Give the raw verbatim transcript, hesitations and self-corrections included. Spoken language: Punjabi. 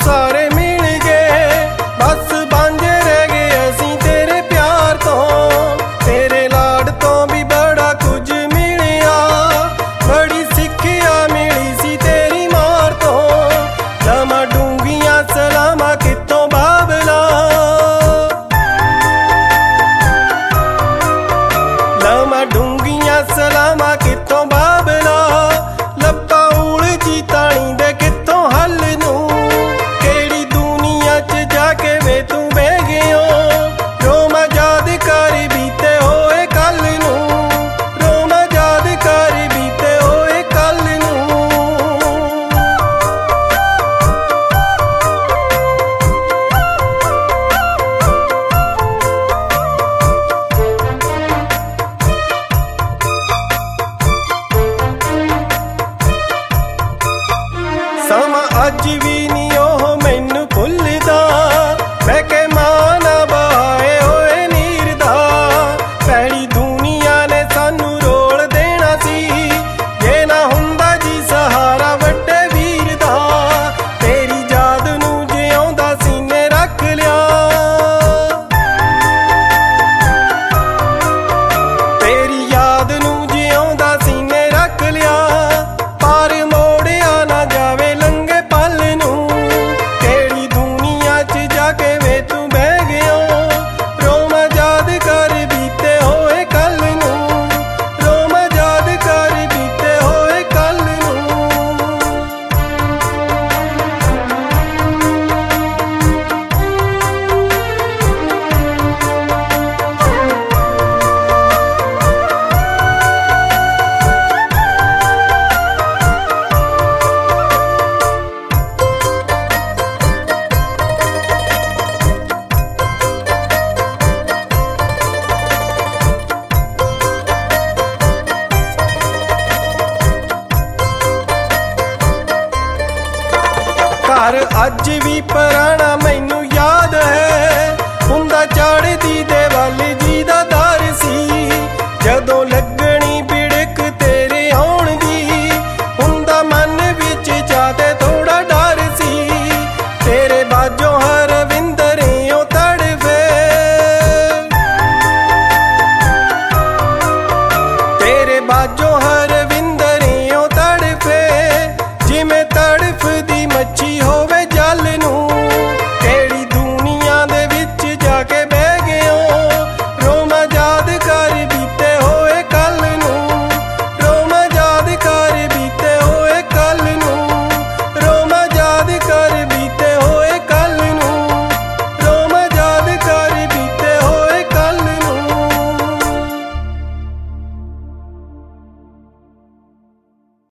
ਸਾਰੇ ਮਿਲ ਗਏ, ਬਸ ਵਾਂਝੇ ਰਹਿ ਗਏ ਅਸੀਂ ਤੇਰੇ ਪਿਆਰ ਤੋਂ। ਤੇਰੇ ਲਾਡ ਤੋਂ ਵੀ ਬੜਾ ਕੁਝ ਮਿਲਿਆ, ਬੜੀ ਸਿੱਖਿਆ ਮਿਲੀ ਸੀ ਤੇਰੀ ਮਾਰ ਤੋਂ। ਲਵਾਂ ਡੂੰਘੀਆਂ ਸਲਾਮਾਂ ਕਿੱਥੋਂ ਬਾਬਲਾ, ਲਵਾਂ ਡੂੰਘੀਆਂ ਸਲਾਮਾਂ ਕਿੱਥੋਂ ਬਾਬਲਾ। ਲੱਭਾਂ ਉਲਝੀ ਤਾਣੀ ਦੇ ਕਿੱਥੋਂ ਹੱਲ ਨੂੰ, ਕਿਹੜੀ ਦੁਨੀਆ 'ਚ ਜਾ ਕੇ ਵੇ ਤੂੰ ਬਹਿ ਗਿਓ। ਰੋਵਾਂ ਯਾਦ ਕਰ ਬੀਤੇ ਹੋਏ ਕੱਲ ਨੂੰ, ਰੋਵਾਂ ਯਾਦ ਕਰ ਬੀਤੇ ਹੋਏ ਕੱਲ ਨੂੰ। ਸਮਾਂ ਅੱਜ ਵੀ ਨੀ ਉਹ ਮੈਨੂੰ ਭੁੱਲਦਾ, ਮੈਂ ਕਿ ਮਾਂ ਨਾ ਬਹਾਏ ਹੋਏ ਨੀਰ ਦਾ। ਭੈੜੀ ਦੁਨੀਆ ਨੇ ਸਾਨੂੰ ਰੋਲ ਦੇਣਾ ਸੀ, ਜੇ ਨਾ ਹੁੰਦਾ ਜੀ ਸਹਾਰਾ ਵੱਡੇ ਵੀਰ ਦਾ। ਤੇਰੀ ਯਾਦ ਨੂੰ ਜਿਉਂਦਾ ਸੀਨੇ ਰੱਖ ਲਿਆ, ਤੇਰੀ ਯਾਦ ਨੂੰ ਜਿਉਂਦਾ ਸੀਨੇ ਰੱਖ ਲਿਆ। ਪਰ ਮੋੜਿਆ ਨਾ ਜਾਵੇ ਲੰਘੇ ਪਲ ਨੂੰ, ਕਿਹੜੀ ਦੁਨੀਆ 'ਚ ਜਾ ਕੇ ਵੇ ਤੂੰ ਬਹਿ ਗਿਓ। ਰੋਵਾਂ ਯਾਦ ਕਰ ਬੀਤੇ ਹੋਏ ਕੱਲ ਨੂੰ, ਰੋਵਾਂ ਯਾਦ ਕਰ ਬੀਤੇ ਹੋਏ ਕੱਲ ਨੂੰ। ਘਰ ਅੱਜ ਵੀ ਪੁਰਾਣਾ ਮੈਨੂੰ ਯਾਦ ਹੈ, ਹੁੰਦਾ ਚੜ੍ਹਦੀ ਦੇ ਵੱਲ ਜੀ ਦਾ ਦਰ ਸੀ। ਜਦੋਂ ਲੱਗਣੀ ਬਿੜਕ ਤੇਰੇ ਆਉਣ ਦੀ, ਹੁੰਦਾ ਮਨ ਵਿੱਚ ਚਾਹਤੇ ਥੋੜਾ ਡਰ ਸੀ। ਤੇਰੇ ਬਾਝੋਂ ਹਰਵਿੰਦਰਿਓ ਤੜਫੇ, ਤੇਰੇ ਬਾਝੋਂ